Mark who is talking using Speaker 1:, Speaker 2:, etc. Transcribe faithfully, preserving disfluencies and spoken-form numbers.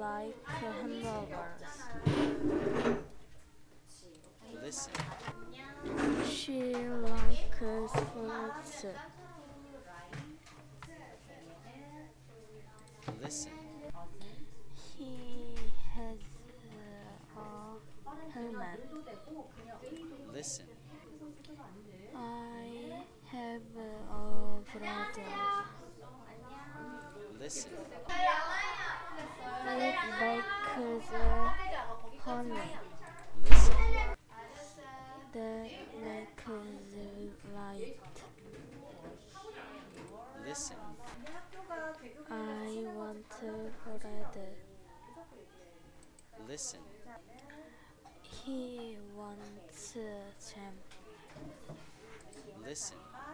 Speaker 1: like hamburgers.
Speaker 2: Listen.
Speaker 1: She likes fruits.
Speaker 2: Listen.
Speaker 1: He has a helmet.
Speaker 2: Listen.
Speaker 1: I have a brother.
Speaker 2: Listen.
Speaker 1: It bakes honey
Speaker 2: Listen.
Speaker 1: that makes light.
Speaker 2: Listen.
Speaker 1: I want bread.
Speaker 2: Listen.
Speaker 1: He wants jam.
Speaker 2: Listen.